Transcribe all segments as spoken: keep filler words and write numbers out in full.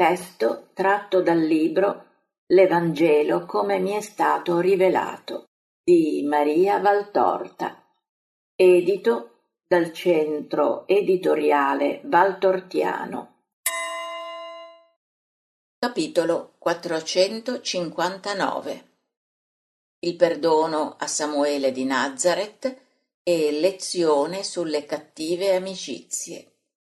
Testo tratto dal libro L'Evangelo come mi è stato rivelato di Maria Valtorta, edito dal Centro Editoriale Valtortiano. Capitolo quattrocentocinquantanove. Il perdono a Samuele di Nazaret e lezione sulle cattive amicizie.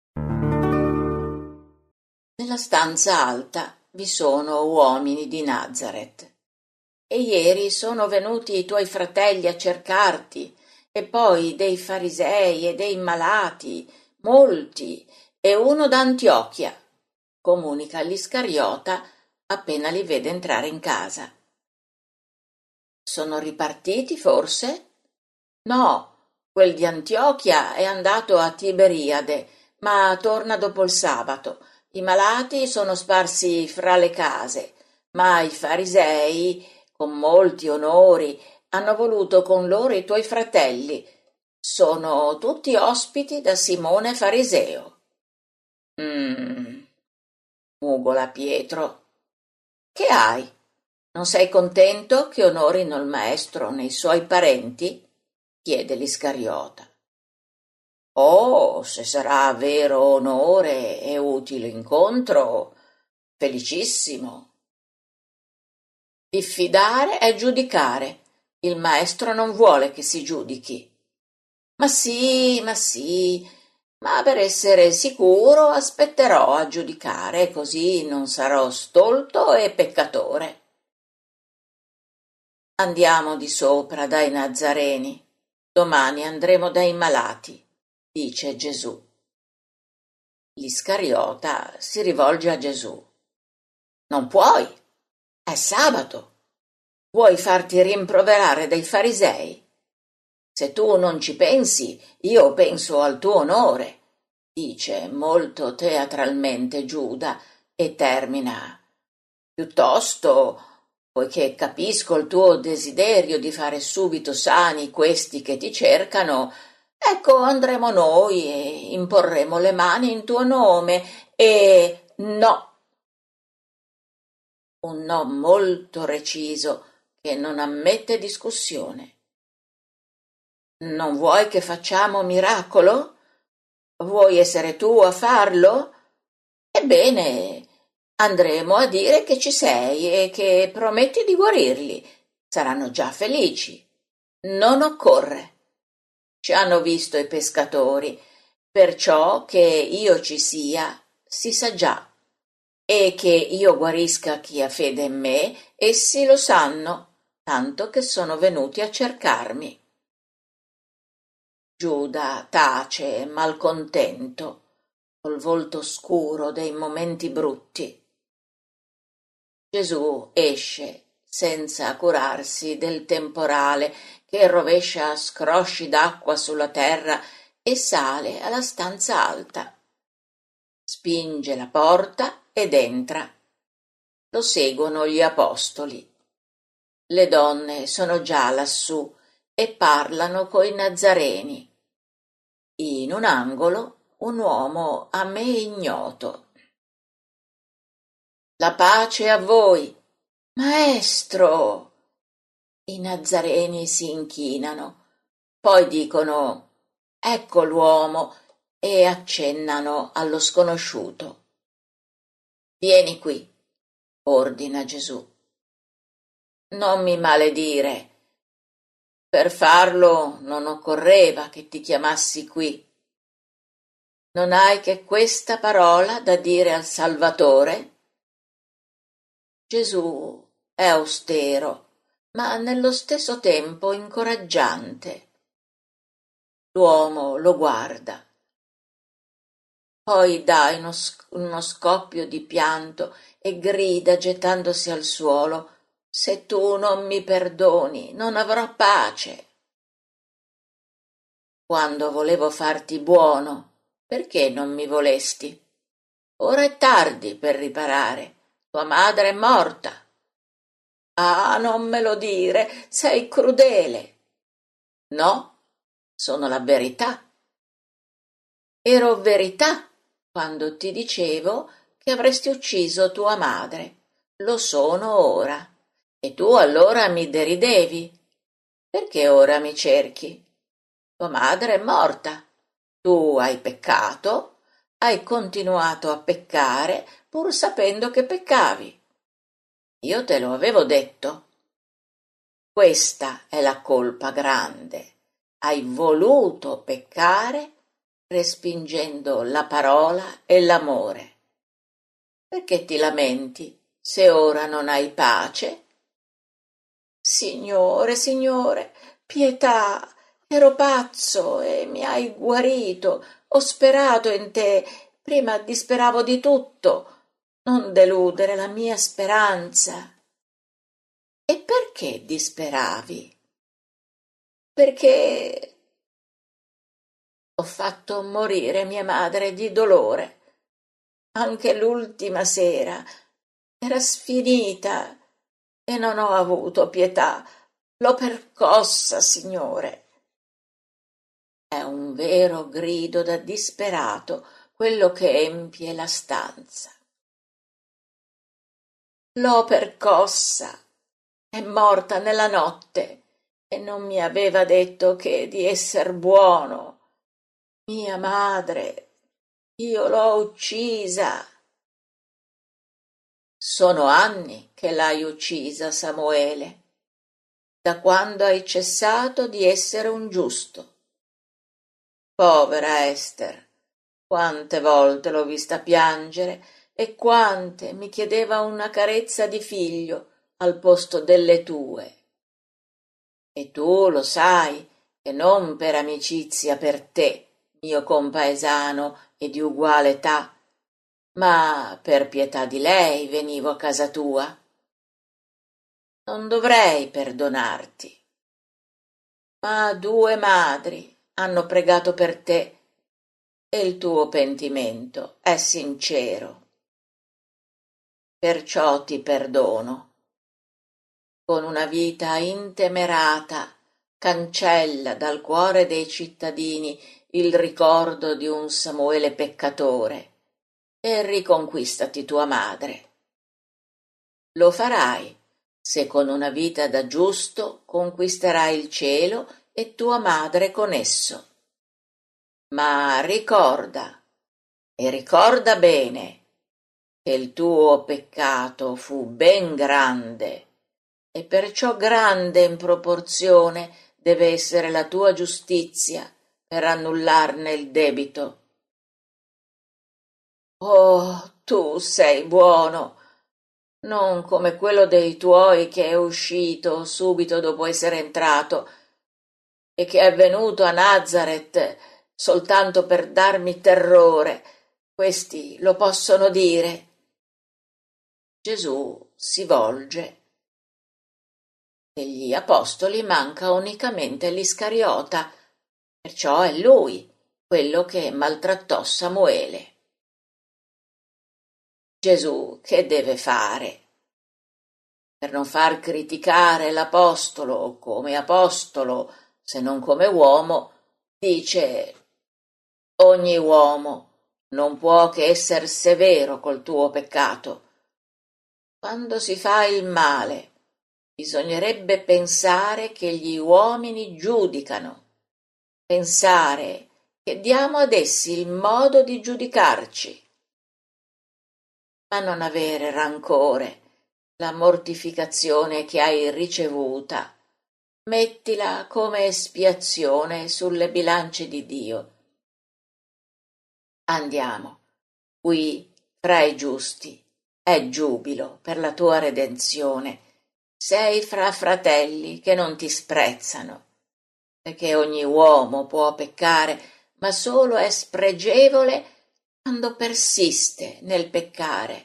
Nella stanza alta vi sono uomini di Nazaret. E ieri sono venuti i tuoi fratelli a cercarti, e poi dei farisei e dei malati, molti, e uno d'Antiochia, comunica l'Iscariota appena li vede entrare in casa. Sono ripartiti, forse? No, quel di Antiochia è andato a Tiberiade, ma torna dopo il sabato. I malati sono sparsi fra le case, ma i farisei, con molti onori, hanno voluto con loro i tuoi fratelli. Sono tutti ospiti da Simone Fariseo. Mm, mugola Pietro. Che hai? Non sei contento che onorino il maestro nei suoi parenti? Chiede l'Iscariota. Oh, se sarà vero onore e utile incontro, felicissimo. Diffidare è giudicare. Il maestro non vuole che si giudichi. Ma sì, ma sì, ma per essere sicuro aspetterò a giudicare, così non sarò stolto e peccatore. Andiamo di sopra dai Nazareni, domani andremo dai malati, dice Gesù. L'Iscariota si rivolge a Gesù. Non puoi, è sabato. Vuoi farti rimproverare dai farisei? Se tu non ci pensi, io penso al tuo onore, dice molto teatralmente Giuda e termina. Piuttosto, poiché capisco il tuo desiderio di fare subito sani questi che ti cercano, ecco andremo noi e imporremo le mani in tuo nome e no. Un no molto reciso che non ammette discussione. Non vuoi che facciamo miracolo? Vuoi essere tu a farlo? Ebbene, andremo a dire che ci sei e che prometti di guarirli. Saranno già felici. Non occorre. Ci hanno visto i pescatori, perciò che io ci sia, si sa già. E che io guarisca chi ha fede in me, essi lo sanno, tanto che sono venuti a cercarmi. Giuda tace, malcontento, col volto scuro dei momenti brutti. Gesù esce senza curarsi del temporale che rovescia scrosci d'acqua sulla terra e sale alla stanza alta. Spinge la porta ed entra. Lo seguono gli apostoli. Le donne sono già lassù e parlano coi Nazareni. In un angolo un uomo a me ignoto. La pace a voi, maestro! I Nazareni si inchinano, poi dicono ecco l'uomo e accennano allo sconosciuto. Vieni qui, ordina Gesù. Non mi maledire. Per farlo non occorreva che ti chiamassi qui. Non hai che questa parola da dire al Salvatore? Gesù è austero, ma nello stesso tempo incoraggiante. L'uomo lo guarda. Poi dà uno, uno scoppio di pianto e grida gettandosi al suolo: se tu non mi perdoni, non avrò pace. Quando volevo farti buono, perché non mi volesti? Ora è tardi per riparare. Tua madre è morta. Ah, non me lo dire, sei crudele. No, sono la verità. Ero verità quando ti dicevo che avresti ucciso tua madre. Lo sono ora. E tu allora mi deridevi. Perché ora mi cerchi? Tua madre è morta. Tu hai peccato, hai continuato a peccare pur sapendo che peccavi. Io te lo avevo detto. Questa è la colpa grande. Hai voluto peccare respingendo la parola e l'amore. Perché ti lamenti se ora non hai pace? Signore, Signore, pietà, ero pazzo e mi hai guarito. Ho sperato in te, prima disperavo di tutto. Non deludere la mia speranza. E perché disperavi? Perché ho fatto morire mia madre di dolore. Anche l'ultima sera era sfinita e non ho avuto pietà. L'ho percossa, Signore. È un vero grido da disperato quello che empie la stanza. L'ho percossa. È morta nella notte e non mi aveva detto che di esser buono. Mia madre, io l'ho uccisa. Sono anni che l'hai uccisa, Samuele, da quando hai cessato di essere un giusto. Povera Ester, quante volte l'ho vista piangere e quante mi chiedeva una carezza di figlio al posto delle tue. E tu lo sai che non per amicizia per te, mio compaesano e di uguale età, ma per pietà di lei venivo a casa tua. Non dovrei perdonarti, ma due madri hanno pregato per te e il tuo pentimento è sincero. Perciò ti perdono. Con una vita intemerata cancella dal cuore dei cittadini il ricordo di un Samuele peccatore e riconquistati tua madre. Lo farai se con una vita da giusto conquisterai il cielo e tua madre con esso. Ma ricorda, e ricorda bene, che il tuo peccato fu ben grande, e perciò grande in proporzione deve essere la tua giustizia per annullarne il debito. Oh, tu sei buono, non come quello dei tuoi che è uscito subito dopo essere entrato e che è venuto a Nazareth soltanto per darmi terrore. Questi lo possono dire. Gesù si volge. Degli apostoli manca unicamente l'Iscariota, perciò è lui quello che maltrattò Samuele. Gesù che deve fare? Per non far criticare l'apostolo come apostolo, se non come uomo, dice: ogni uomo non può che esser severo col tuo peccato. Quando si fa il male, bisognerebbe pensare che gli uomini giudicano, pensare che diamo ad essi il modo di giudicarci, ma non avere rancore. La mortificazione che hai ricevuta, mettila come espiazione sulle bilance di Dio. Andiamo, qui fra i giusti è giubilo per la tua redenzione. Sei fra fratelli che non ti sprezzano, perché ogni uomo può peccare, ma solo è spregevole quando persiste nel peccare.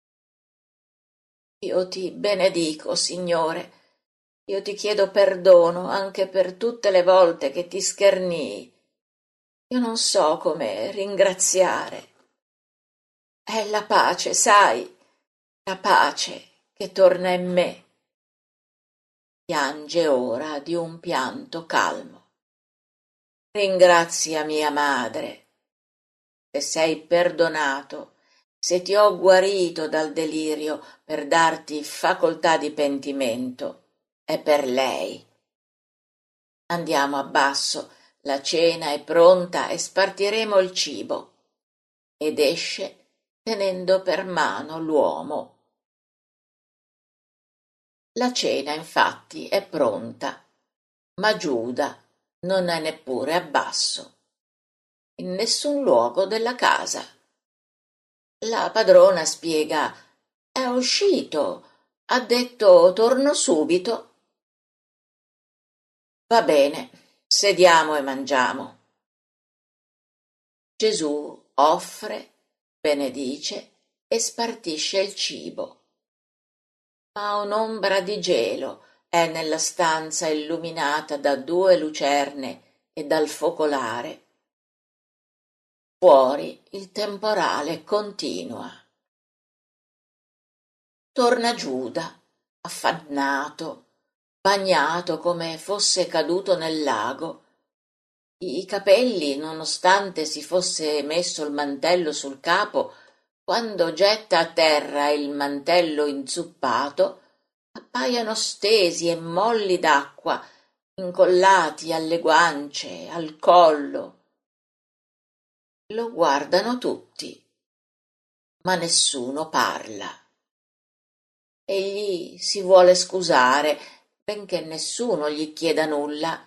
Io ti benedico, Signore. Io ti chiedo perdono anche per tutte le volte che ti schernii. Io non so come ringraziare. È la pace, sai, la pace che torna in me. Piange ora di un pianto calmo. Ringrazia mia madre. Se sei perdonato se ti ho guarito dal delirio per darti facoltà di pentimento, è per lei. Andiamo abbasso, la cena è pronta e spartiremo il cibo. Ed esce tenendo per mano l'uomo. La cena, infatti, è pronta, ma Giuda non è neppure abbasso, in nessun luogo della casa. La padrona spiega: è uscito, ha detto torno subito. Va bene, sediamo e mangiamo. Gesù offre, benedice e spartisce il cibo. Ma un'ombra di gelo è nella stanza illuminata da due lucerne e dal focolare. Fuori il temporale continua. Torna Giuda, affannato, bagnato come fosse caduto nel lago. I capelli, nonostante si fosse messo il mantello sul capo, quando getta a terra il mantello inzuppato, appaiono stesi e molli d'acqua, incollati alle guance, al collo. Lo guardano tutti, ma nessuno parla. Egli si vuole scusare, benché nessuno gli chieda nulla.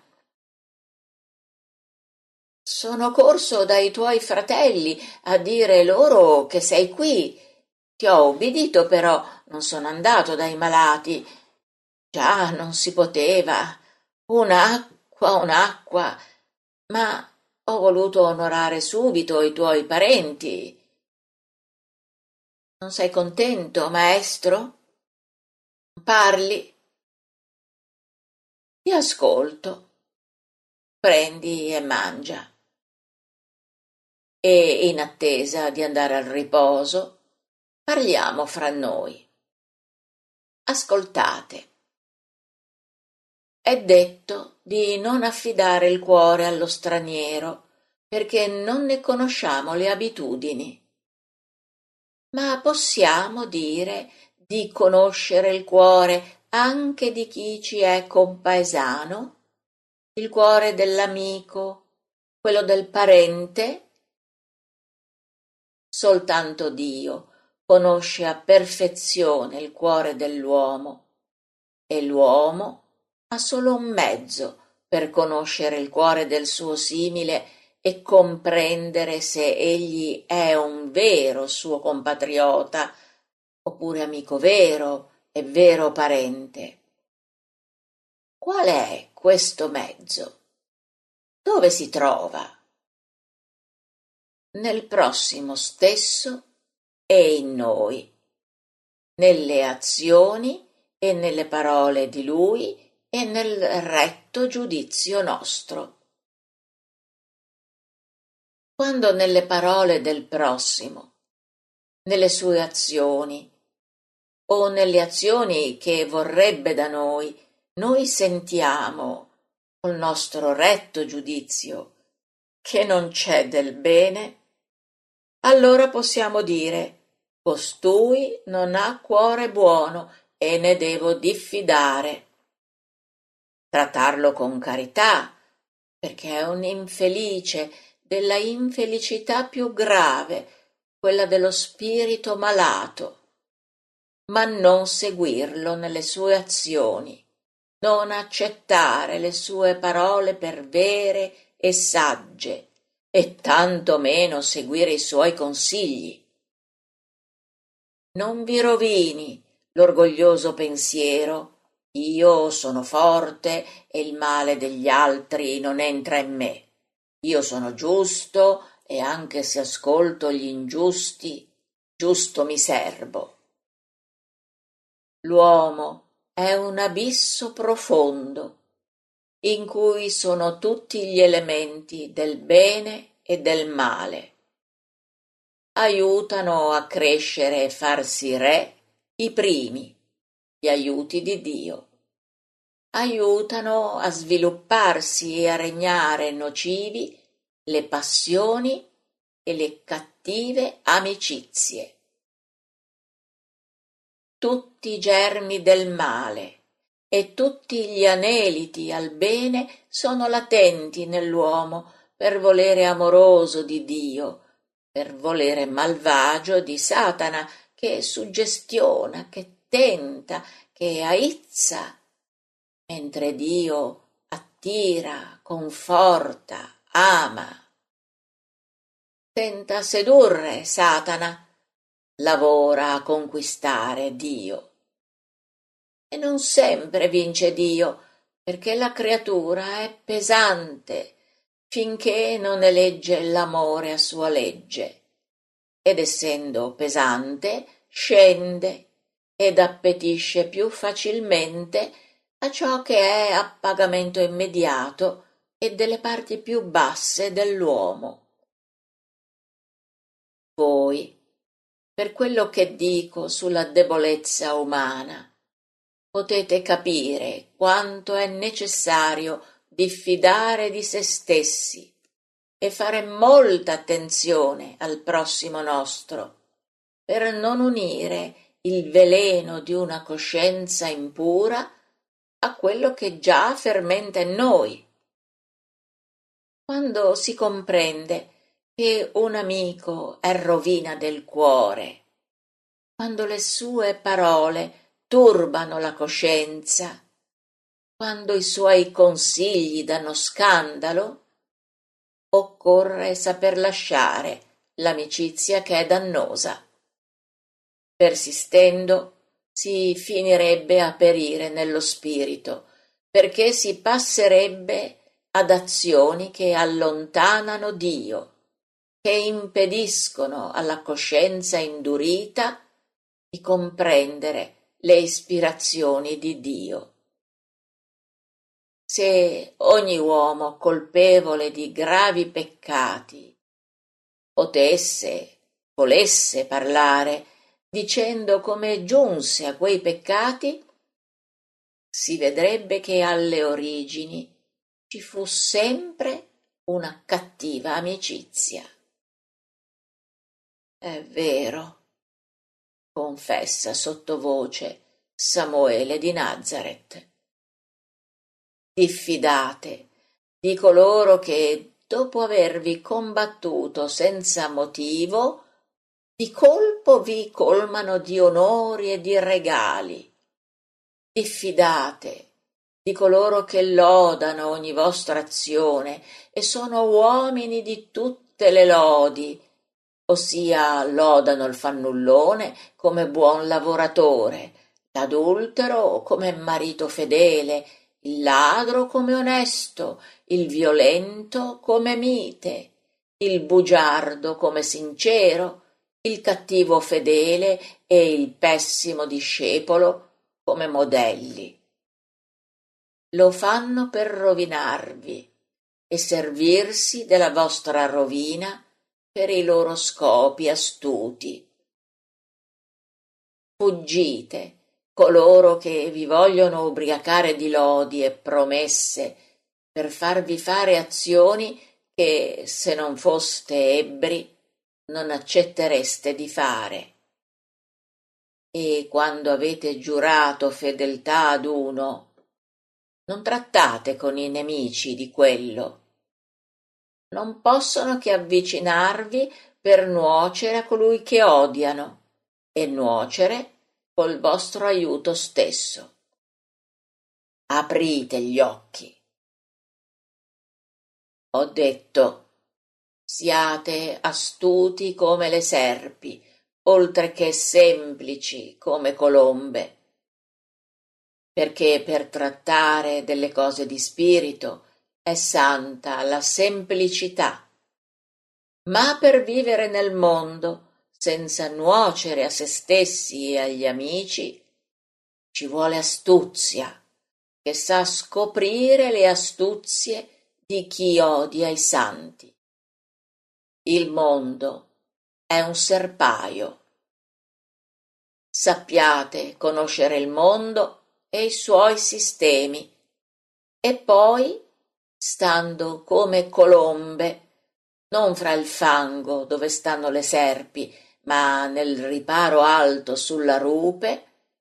Sono corso dai tuoi fratelli a dire loro che sei qui. Ti ho ubbidito, però non sono andato dai malati. Già non si poteva. Un'acqua, un'acqua. Ma ho voluto onorare subito i tuoi parenti. Non sei contento, maestro? Parli? Ti ascolto. Prendi e mangia. E in attesa di andare al riposo, parliamo fra noi. Ascoltate. È detto di non affidare il cuore allo straniero, perché non ne conosciamo le abitudini. Ma possiamo dire di conoscere il cuore anche di chi ci è compaesano, il cuore dell'amico, quello del parente? Soltanto Dio conosce a perfezione il cuore dell'uomo, e l'uomo ha solo un mezzo per conoscere il cuore del suo simile e comprendere se egli è un vero suo compatriota, oppure amico vero e vero parente. Qual è questo mezzo? Dove si trova? Nel prossimo stesso e in noi, nelle azioni e nelle parole di Lui e nel retto giudizio nostro. Quando nelle parole del prossimo, nelle sue azioni o nelle azioni che vorrebbe da noi, noi sentiamo col nostro retto giudizio che non c'è del bene, allora possiamo dire: costui non ha cuore buono e ne devo diffidare. Trattarlo con carità, perché è un infelice della infelicità più grave, quella dello spirito malato, ma non seguirlo nelle sue azioni, non accettare le sue parole per vere e sagge, e tanto meno seguire i suoi consigli. Non vi rovini l'orgoglioso pensiero: io sono forte e il male degli altri non entra in me. Io sono giusto e anche se ascolto gli ingiusti, giusto mi serbo. L'uomo è un abisso profondo, in cui sono tutti gli elementi del bene e del male. Aiutano a crescere e farsi re i primi, gli aiuti di Dio. Aiutano a svilupparsi e a regnare nocivi le passioni e le cattive amicizie. tutti i germi del male, e tutti gli aneliti al bene sono latenti nell'uomo per volere amoroso di Dio, per volere malvagio di Satana, che suggestiona, che tenta, che aizza, mentre Dio attira, conforta, ama. Tenta a sedurre Satana, lavora a conquistare Dio. E non sempre vince Dio, perché la creatura è pesante finché non elegge l'amore a sua legge, ed essendo pesante scende ed appetisce più facilmente a ciò che è a pagamento immediato e delle parti più basse dell'uomo. Voi, per quello che dico sulla debolezza umana, potete capire quanto è necessario diffidare di se stessi e fare molta attenzione al prossimo nostro, per non unire il veleno di una coscienza impura a quello che già fermenta in noi. Quando si comprende che un amico è rovina del cuore, quando le sue parole turbano la coscienza, quando i suoi consigli danno scandalo, occorre saper lasciare l'amicizia che è dannosa. Persistendo si finirebbe a perire nello spirito, perché si passerebbe ad azioni che allontanano Dio, che impediscono alla coscienza indurita di comprendere le ispirazioni di Dio. Se ogni uomo colpevole di gravi peccati potesse, volesse parlare dicendo come giunse a quei peccati, si vedrebbe che alle origini ci fu sempre una cattiva amicizia. È vero, confessa sottovoce Samuele di Nazaret. Diffidate di coloro che, dopo avervi combattuto senza motivo, di colpo vi colmano di onori e di regali. Diffidate di coloro che lodano ogni vostra azione e sono uomini di tutte le lodi, ossia lodano il fannullone come buon lavoratore, l'adultero come marito fedele, il ladro come onesto, il violento come mite, il bugiardo come sincero, il cattivo fedele e il pessimo discepolo come modelli. Lo fanno per rovinarvi e servirsi della vostra rovina per i loro scopi astuti. Fuggite coloro che vi vogliono ubriacare di lodi e promesse per farvi fare azioni che, se non foste ebbri, non accettereste di fare. E quando avete giurato fedeltà ad uno, non trattate con i nemici di quello. Non possono che avvicinarvi per nuocere a colui che odiano e nuocere col vostro aiuto stesso. Aprite gli occhi. Ho detto, siate astuti come le serpi, oltre che semplici come colombe, perché per trattare delle cose di spirito è santa la semplicità, ma per vivere nel mondo senza nuocere a se stessi e agli amici ci vuole astuzia, che sa scoprire le astuzie di chi odia i santi. Il mondo è un serpaio. Sappiate conoscere il mondo e i suoi sistemi, e poi, stando come colombe, non fra il fango dove stanno le serpi, ma nel riparo alto sulla rupe,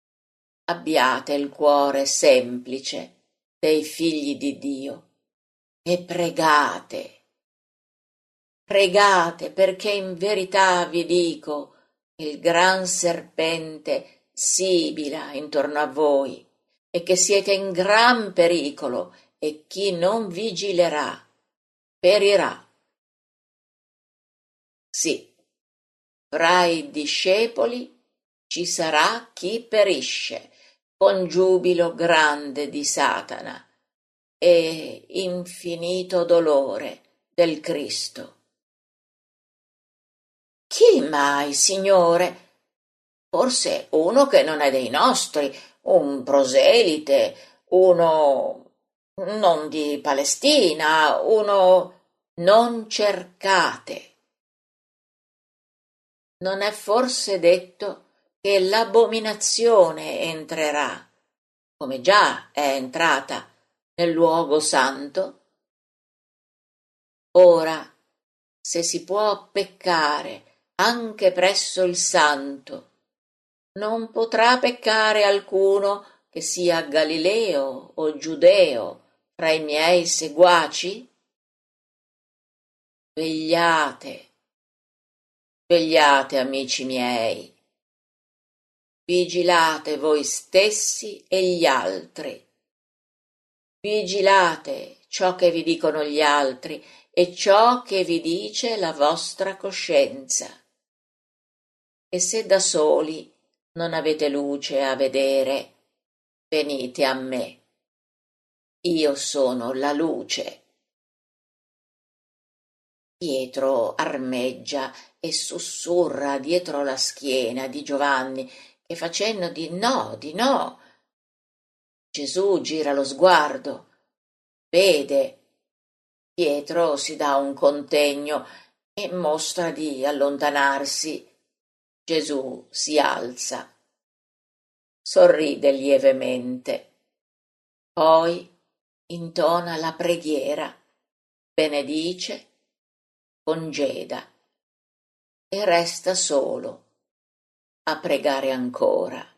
abbiate il cuore semplice dei figli di Dio e pregate, pregate perché in verità vi dico, il gran serpente sibila intorno a voi e che siete in gran pericolo e chi non vigilerà perirà. Sì, fra i discepoli ci sarà chi perisce con giubilo grande di Satana e infinito dolore del Cristo. Chi mai, Signore? Forse uno che non è dei nostri, un proselite, uno non di Palestina, uno non cercate. Non è forse detto che l'abominazione entrerà, come già è entrata, nel luogo santo? Ora, se si può peccare anche presso il santo, non potrà peccare alcuno che sia Galileo o Giudeo fra i miei seguaci? Vegliate, vegliate, amici miei. Vigilate voi stessi e gli altri. Vigilate ciò che vi dicono gli altri e ciò che vi dice la vostra coscienza. E se da soli non avete luce a vedere, venite a me. Io sono la luce. Pietro armeggia e sussurra dietro la schiena di Giovanni, che fa cenno di no, di no. Gesù gira lo sguardo, vede. Pietro si dà un contegno e mostra di allontanarsi. Gesù si alza, sorride lievemente, poi intona la preghiera, benedice, congeda e resta solo a pregare ancora.